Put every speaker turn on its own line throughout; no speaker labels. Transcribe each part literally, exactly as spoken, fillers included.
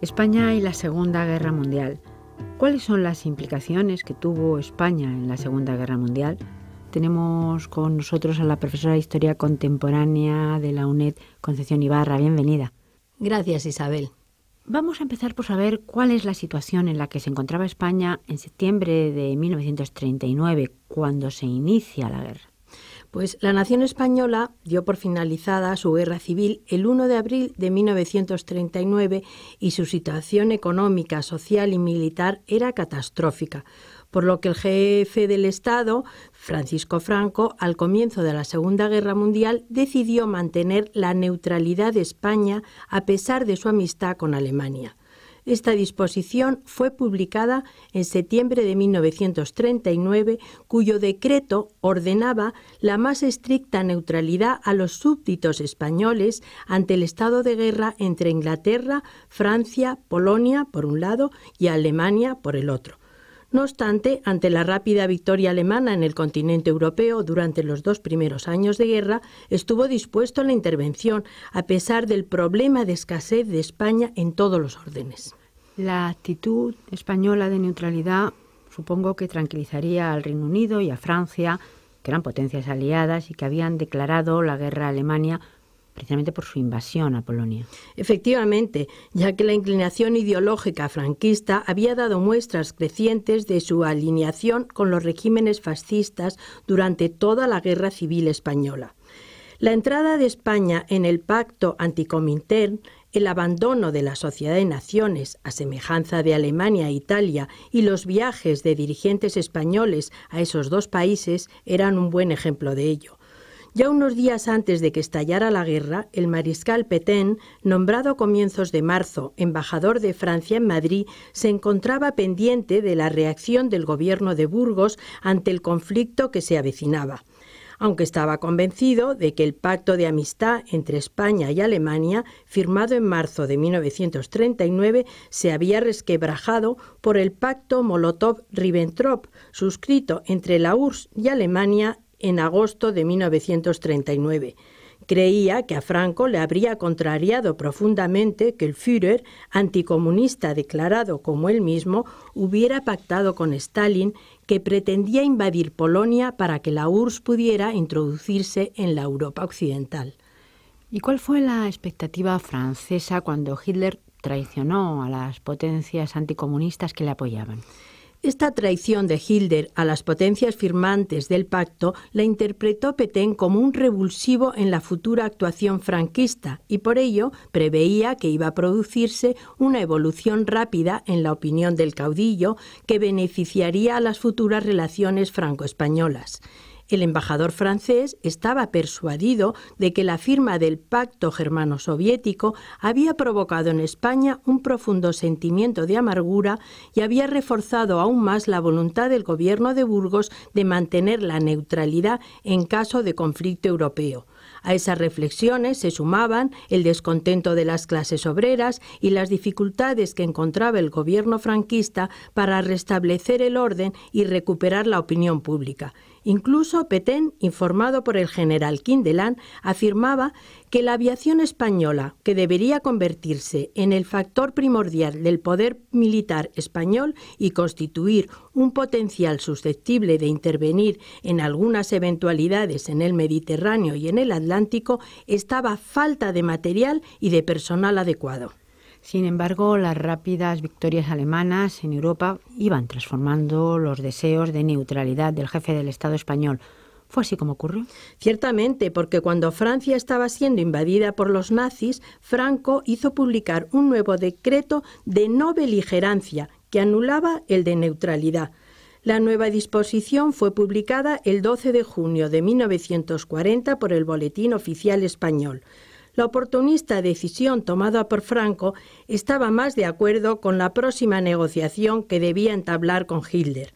España y la Segunda Guerra Mundial. ¿Cuáles son las implicaciones que tuvo España en la Segunda Guerra Mundial? Tenemos con nosotros a la profesora de Historia Contemporánea de la UNED, Concepción Ibarra. Bienvenida.
Gracias, Isabel.
Vamos a empezar por saber cuál es la situación en la que se encontraba España en septiembre de mil novecientos treinta y nueve, cuando se inicia la guerra.
Pues la nación española dio por finalizada su guerra civil el uno de abril de mil novecientos treinta y nueve y su situación económica, social y militar era catastrófica, por lo que el jefe del Estado, Francisco Franco, al comienzo de la Segunda Guerra Mundial, decidió mantener la neutralidad de España a pesar de su amistad con Alemania. Esta disposición fue publicada en septiembre de mil novecientos treinta y nueve, cuyo decreto ordenaba la más estricta neutralidad a los súbditos españoles ante el estado de guerra entre Inglaterra, Francia, Polonia, por un lado, y Alemania, por el otro. No obstante, ante la rápida victoria alemana en el continente europeo durante los dos primeros años de guerra, estuvo dispuesto a la intervención, a pesar del problema de escasez de España en todos los órdenes.
La actitud española de neutralidad supongo que tranquilizaría al Reino Unido y a Francia, que eran potencias aliadas y que habían declarado la guerra a Alemania precisamente por su invasión a Polonia.
Efectivamente, ya que la inclinación ideológica franquista había dado muestras crecientes de su alineación con los regímenes fascistas durante toda la Guerra Civil Española. La entrada de España en el pacto anticomintern, el abandono de la Sociedad de Naciones, a semejanza de Alemania e Italia, y los viajes de dirigentes españoles a esos dos países eran un buen ejemplo de ello. Ya unos días antes de que estallara la guerra, el mariscal Pétain, nombrado a comienzos de marzo embajador de Francia en Madrid, se encontraba pendiente de la reacción del gobierno de Burgos ante el conflicto que se avecinaba. Aunque estaba convencido de que el pacto de amistad entre España y Alemania, firmado en marzo de mil novecientos treinta y nueve, se había resquebrajado por el pacto Molotov-Ribbentrop, suscrito entre la U R S S y Alemania en agosto de mil novecientos treinta y nueve. Creía que a Franco le habría contrariado profundamente que el Führer, anticomunista declarado como él mismo, hubiera pactado con Stalin, que pretendía invadir Polonia para que la U R S S pudiera introducirse en la Europa occidental.
¿Y cuál fue la expectativa francesa cuando Hitler traicionó a las potencias anticomunistas que le apoyaban?
Esta traición de Hitler a las potencias firmantes del pacto la interpretó Pétain como un revulsivo en la futura actuación franquista y por ello preveía que iba a producirse una evolución rápida en la opinión del caudillo que beneficiaría a las futuras relaciones franco-españolas. El embajador francés estaba persuadido de que la firma del pacto germano-soviético había provocado en España un profundo sentimiento de amargura y había reforzado aún más la voluntad del gobierno de Burgos de mantener la neutralidad en caso de conflicto europeo. A esas reflexiones se sumaban el descontento de las clases obreras y las dificultades que encontraba el gobierno franquista para restablecer el orden y recuperar la opinión pública. Incluso Pétain, informado por el general Quindelán, afirmaba que la aviación española, que debería convertirse en el factor primordial del poder militar español y constituir un potencial susceptible de intervenir en algunas eventualidades en el Mediterráneo y en el Atlántico, estaba a falta de material y de personal adecuado.
Sin embargo, las rápidas victorias alemanas en Europa iban transformando los deseos de neutralidad del jefe del Estado español. ¿Fue así como ocurrió?
Ciertamente, porque cuando Francia estaba siendo invadida por los nazis, Franco hizo publicar un nuevo decreto de no beligerancia que anulaba el de neutralidad. La nueva disposición fue publicada el doce de junio de mil novecientos cuarenta por el Boletín Oficial Español. La oportunista decisión tomada por Franco estaba más de acuerdo con la próxima negociación que debía entablar con Hitler.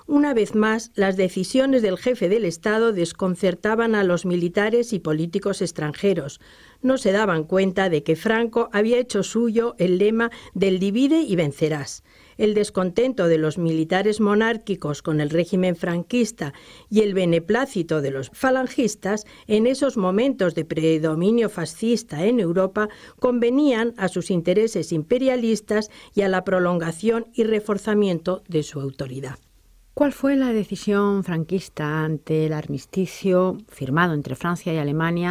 Una vez más, las decisiones del jefe del Estado desconcertaban a los militares y políticos extranjeros. No se daban cuenta de que Franco había hecho suyo el lema del divide y vencerás. El descontento de los militares monárquicos con el régimen franquista y el beneplácito de los falangistas en esos momentos de predominio fascista en Europa convenían a sus intereses imperialistas y a la prolongación y reforzamiento de su autoridad.
¿Cuál fue la decisión franquista ante el armisticio firmado entre Francia y Alemania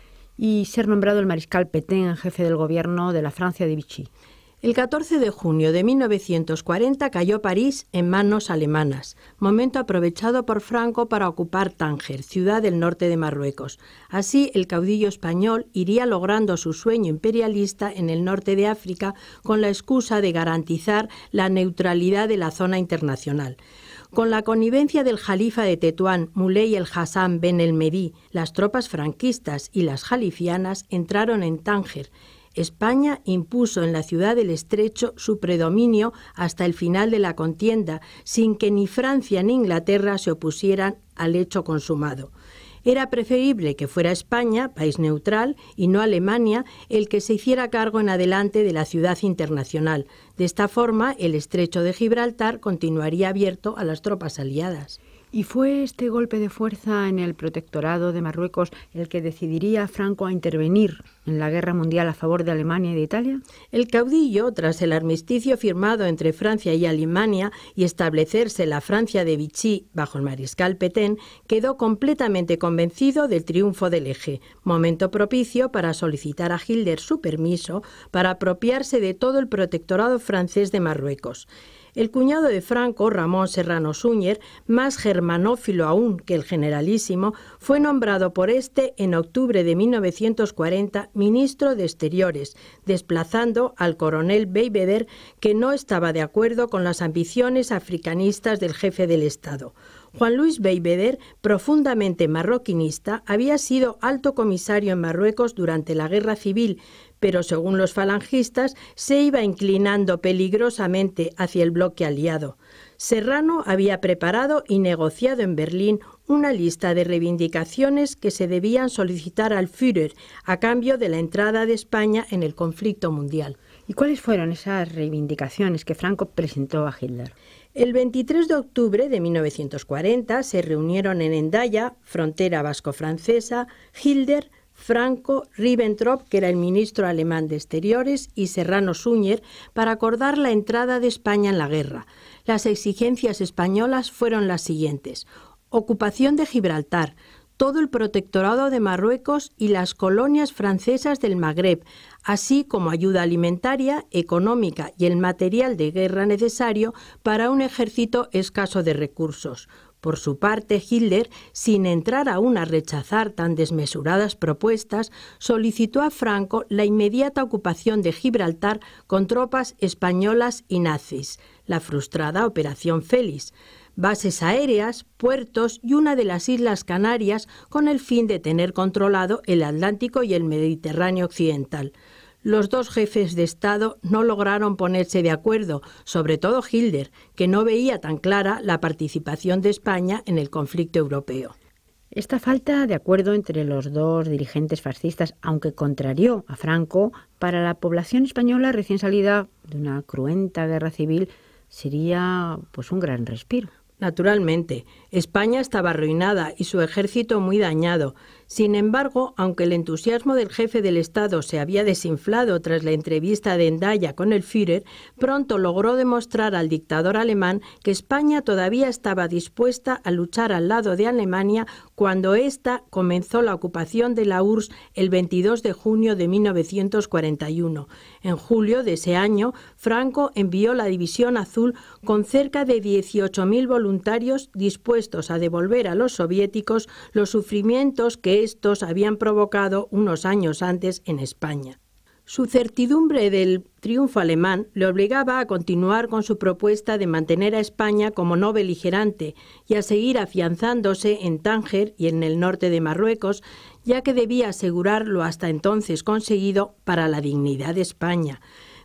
y ser nombrado el mariscal Pétain jefe del gobierno de la Francia de Vichy?
El catorce de junio de mil novecientos cuarenta cayó París en manos alemanas, momento aprovechado por Franco para ocupar Tánger, ciudad del norte de Marruecos. Así, el caudillo español iría logrando su sueño imperialista en el norte de África con la excusa de garantizar la neutralidad de la zona internacional. Con la connivencia del jalifa de Tetuán, Muley el Hassan Ben el Medí, las tropas franquistas y las jalifianas entraron en Tánger. España impuso en la ciudad del Estrecho su predominio hasta el final de la contienda, sin que ni Francia ni Inglaterra se opusieran al hecho consumado. Era preferible que fuera España, país neutral, y no Alemania, el que se hiciera cargo en adelante de la ciudad internacional. De esta forma, el Estrecho de Gibraltar continuaría abierto a las tropas aliadas.
¿Y fue este golpe de fuerza en el protectorado de Marruecos el que decidiría a Franco a intervenir en la guerra mundial a favor de Alemania y de Italia?
El caudillo, tras el armisticio firmado entre Francia y Alemania y establecerse la Francia de Vichy bajo el mariscal Pétain, quedó completamente convencido del triunfo del Eje, momento propicio para solicitar a Hitler su permiso para apropiarse de todo el protectorado francés de Marruecos. El cuñado de Franco, Ramón Serrano Súñer, más germanófilo aún que el generalísimo, fue nombrado por este en octubre de mil novecientos cuarenta ministro de Exteriores, desplazando al coronel Beigbeder, que no estaba de acuerdo con las ambiciones africanistas del jefe del Estado. Juan Luis Beigbeder, profundamente marroquinista, había sido alto comisario en Marruecos durante la Guerra Civil, pero según los falangistas se iba inclinando peligrosamente hacia el bloque aliado. Serrano había preparado y negociado en Berlín una lista de reivindicaciones que se debían solicitar al Führer a cambio de la entrada de España en el conflicto mundial.
¿Y cuáles fueron esas reivindicaciones que Franco presentó a Hitler?
El veintitrés de octubre de mil novecientos cuarenta se reunieron en Hendaya, frontera vasco-francesa, Hitler, Franco, Ribbentrop, que era el ministro alemán de Exteriores, y Serrano Súñer, para acordar la entrada de España en la guerra. Las exigencias españolas fueron las siguientes: ocupación de Gibraltar, todo el protectorado de Marruecos y las colonias francesas del Magreb, así como ayuda alimentaria, económica y el material de guerra necesario para un ejército escaso de recursos. Por su parte, Hitler, sin entrar aún a rechazar tan desmesuradas propuestas, solicitó a Franco la inmediata ocupación de Gibraltar con tropas españolas y nazis, la frustrada Operación Félix, bases aéreas, puertos y una de las Islas Canarias con el fin de tener controlado el Atlántico y el Mediterráneo occidental. Los dos jefes de Estado no lograron ponerse de acuerdo, sobre todo Hitler, que no veía tan clara la participación de España en el conflicto europeo.
Esta falta de acuerdo entre los dos dirigentes fascistas, aunque contrarió a Franco, para la población española recién salida de una cruenta guerra civil, sería pues un gran respiro.
Naturalmente, España estaba arruinada y su ejército muy dañado. Sin embargo, aunque el entusiasmo del jefe del Estado se había desinflado tras la entrevista de Hendaya con el Führer, pronto logró demostrar al dictador alemán que España todavía estaba dispuesta a luchar al lado de Alemania cuando ésta comenzó la ocupación de la U R S S el veintidós de junio de mil novecientos cuarenta y uno. En julio de ese año, Franco envió la División Azul con cerca de dieciocho mil voluntarios dispuestos a devolver a los soviéticos los sufrimientos que estos habían provocado unos años antes en España. Su certidumbre del triunfo alemán le obligaba a continuar con su propuesta de mantener a España como no beligerante y a seguir afianzándose en Tánger y en el norte de Marruecos, ya que debía asegurar lo hasta entonces conseguido para la dignidad de España.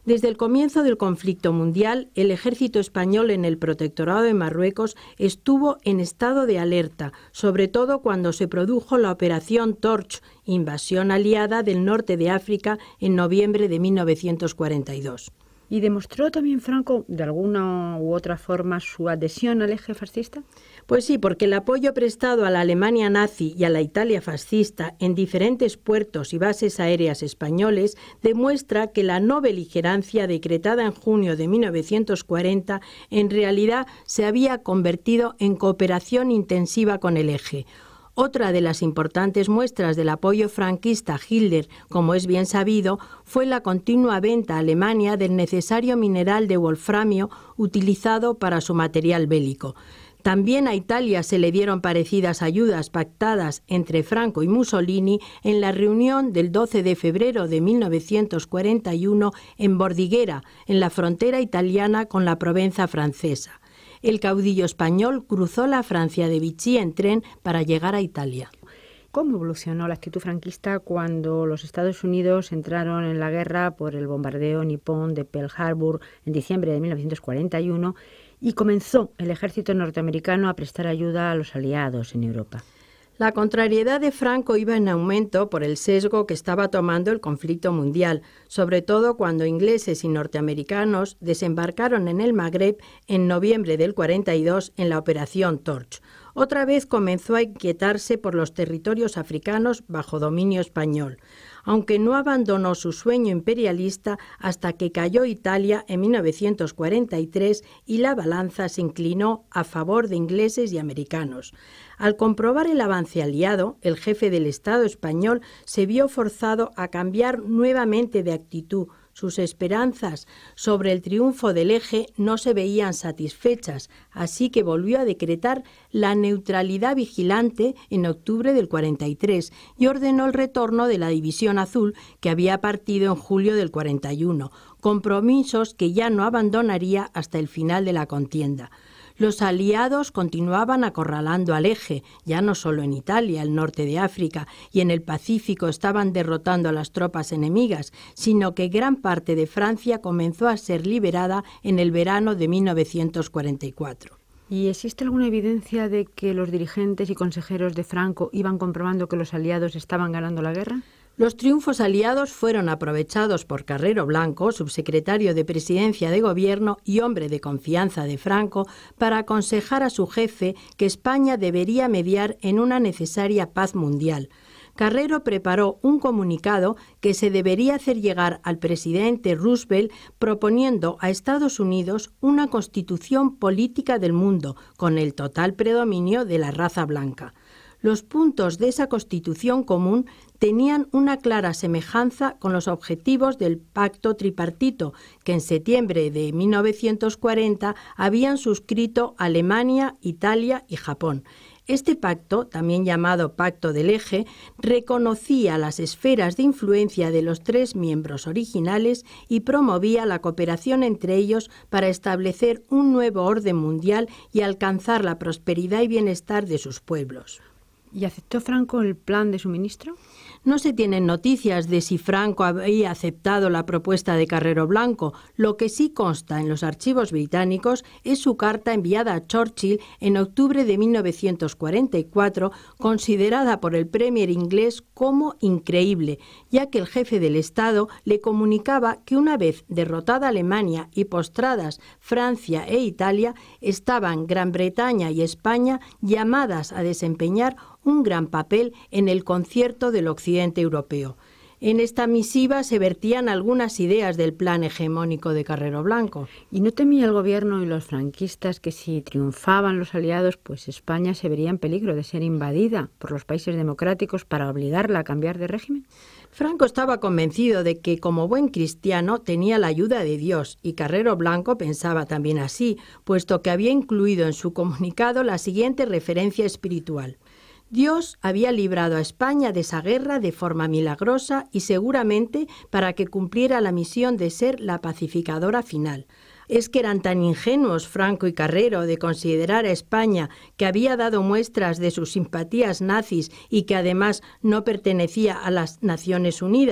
Desde el comienzo del conflicto mundial, el ejército español en el protectorado de Marruecos estuvo en estado de alerta, sobre todo cuando se produjo la Operación Torch, invasión aliada del norte de África en noviembre de mil novecientos cuarenta y dos.
¿Y demostró también Franco, de alguna u otra forma, su adhesión al eje fascista?
Pues sí, porque el apoyo prestado a la Alemania nazi y a la Italia fascista en diferentes puertos y bases aéreas españoles demuestra que la no beligerancia decretada en junio de mil novecientos cuarenta en realidad se había convertido en cooperación intensiva con el eje. Otra de las importantes muestras del apoyo franquista a Hitler, como es bien sabido, fue la continua venta a Alemania del necesario mineral de wolframio utilizado para su material bélico. También a Italia se le dieron parecidas ayudas pactadas entre Franco y Mussolini en la reunión del doce de febrero de mil novecientos cuarenta y uno en Bordighera, en la frontera italiana con la Provenza francesa. El caudillo español cruzó la Francia de Vichy en tren para llegar a Italia.
¿Cómo evolucionó la actitud franquista cuando los Estados Unidos entraron en la guerra por el bombardeo nipón de Pearl Harbor en diciembre de mil novecientos cuarenta y uno y comenzó el ejército norteamericano a prestar ayuda a los aliados en Europa?
La contrariedad de Franco iba en aumento por el sesgo que estaba tomando el conflicto mundial, sobre todo cuando ingleses y norteamericanos desembarcaron en el Magreb en noviembre del cuarenta y dos en la Operación Torch. Otra vez comenzó a inquietarse por los territorios africanos bajo dominio español, aunque no abandonó su sueño imperialista hasta que cayó Italia en mil novecientos cuarenta y tres y la balanza se inclinó a favor de ingleses y americanos. Al comprobar el avance aliado, el jefe del Estado español se vio forzado a cambiar nuevamente de actitud. Sus esperanzas sobre el triunfo del eje no se veían satisfechas, así que volvió a decretar la neutralidad vigilante en octubre del cuarenta y tres y ordenó el retorno de la División Azul, que había partido en julio del cuarenta y uno, compromisos que ya no abandonaría hasta el final de la contienda. Los aliados continuaban acorralando al eje, ya no solo en Italia, el norte de África y en el Pacífico estaban derrotando a las tropas enemigas, sino que gran parte de Francia comenzó a ser liberada en el verano de mil novecientos cuarenta y cuatro.
¿Y existe alguna evidencia de que los dirigentes y consejeros de Franco iban comprobando que los aliados estaban ganando la guerra?
Los triunfos aliados fueron aprovechados por Carrero Blanco, subsecretario de Presidencia de Gobierno y hombre de confianza de Franco, para aconsejar a su jefe que España debería mediar en una necesaria paz mundial. Carrero preparó un comunicado que se debería hacer llegar al presidente Roosevelt proponiendo a Estados Unidos una constitución política del mundo con el total predominio de la raza blanca. Los puntos de esa constitución común tenían una clara semejanza con los objetivos del Pacto Tripartito, que en septiembre de mil novecientos cuarenta habían suscrito Alemania, Italia y Japón. Este pacto, también llamado Pacto del Eje, reconocía las esferas de influencia de los tres miembros originales y promovía la cooperación entre ellos para establecer un nuevo orden mundial y alcanzar la prosperidad y bienestar de sus pueblos.
¿Y aceptó Franco el plan de su ministro?
No se tienen noticias de si Franco había aceptado la propuesta de Carrero Blanco. Lo que sí consta en los archivos británicos es su carta enviada a Churchill en octubre de mil novecientos cuarenta y cuatro, considerada por el premier inglés como increíble, ya que el jefe del Estado le comunicaba que una vez derrotada Alemania y postradas Francia e Italia, estaban Gran Bretaña y España llamadas a desempeñar un gran papel en el concierto del occidente europeo. En esta misiva se vertían algunas ideas del plan hegemónico de Carrero Blanco.
¿Y no temía el gobierno y los franquistas que si triunfaban los aliados, pues España se vería en peligro de ser invadida por los países democráticos para obligarla a cambiar de régimen?
Franco estaba convencido de que, como buen cristiano, tenía la ayuda de Dios, y Carrero Blanco pensaba también así, puesto que había incluido en su comunicado la siguiente referencia espiritual. Dios había librado a España de esa guerra de forma milagrosa y seguramente para que cumpliera la misión de ser la pacificadora final. Es que eran tan ingenuos Franco y Carrero de considerar a España, que había dado muestras de sus simpatías nazis y que además no pertenecía a las Naciones Unidas,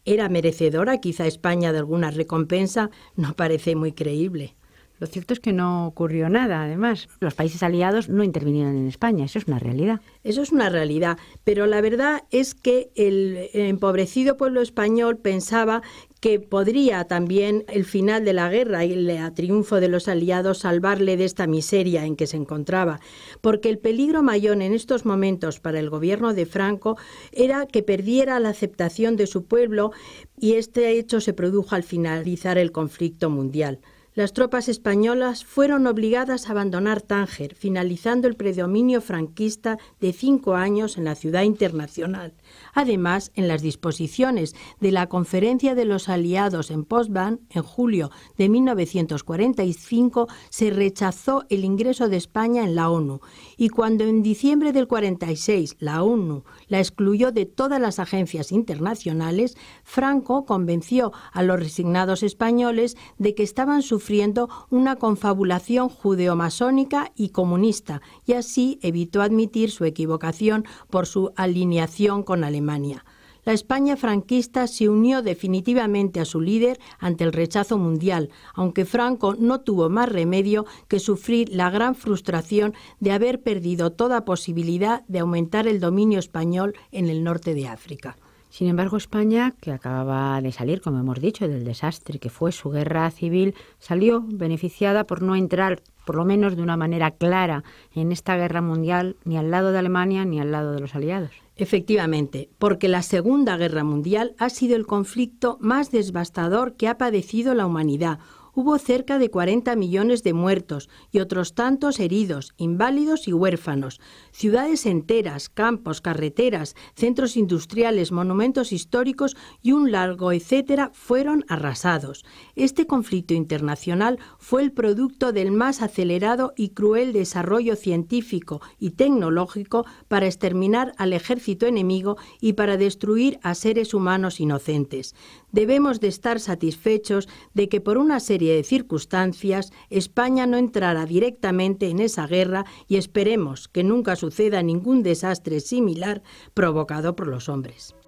¿Era merecedora quizá España de alguna recompensa? No parece muy creíble.
Lo cierto es que no ocurrió nada, además. Los países aliados no intervinieron en España, eso es una realidad.
Eso es una realidad, pero la verdad es que el empobrecido pueblo español pensaba que podría también el final de la guerra y el triunfo de los aliados salvarle de esta miseria en que se encontraba, porque el peligro mayor en estos momentos para el gobierno de Franco era que perdiera la aceptación de su pueblo, y este hecho se produjo al finalizar el conflicto mundial. Las tropas españolas fueron obligadas a abandonar Tánger, finalizando el predominio franquista de cinco años en la ciudad internacional. Además, en las disposiciones de la Conferencia de los Aliados en Potsdam, en julio de mil novecientos cuarenta y cinco, se rechazó el ingreso de España en la ONU, y cuando en diciembre del cuarenta y seis la ONU la excluyó de todas las agencias internacionales, Franco convenció a los resignados españoles de que estaban sufriendo sufriendo una confabulación judeomasónica y comunista, y así evitó admitir su equivocación por su alineación con Alemania. La España franquista se unió definitivamente a su líder ante el rechazo mundial, aunque Franco no tuvo más remedio que sufrir la gran frustración de haber perdido toda posibilidad de aumentar el dominio español en el norte de África.
Sin embargo, España, que acababa de salir, como hemos dicho, del desastre que fue su guerra civil, salió beneficiada por no entrar, por lo menos de una manera clara, en esta guerra mundial, ni al lado de Alemania ni al lado de los aliados.
Efectivamente, porque la Segunda Guerra Mundial ha sido el conflicto más devastador que ha padecido la humanidad. Hubo cerca de cuarenta millones de muertos y otros tantos heridos, inválidos y huérfanos. Ciudades enteras, campos, carreteras, centros industriales, monumentos históricos y un largo etcétera fueron arrasados. Este conflicto internacional fue el producto del más acelerado y cruel desarrollo científico y tecnológico para exterminar al ejército enemigo y para destruir a seres humanos inocentes. Debemos de estar satisfechos de que por una serie de circunstancias España no entrara directamente en esa guerra, y esperemos que nunca suceda ningún desastre similar provocado por los hombres.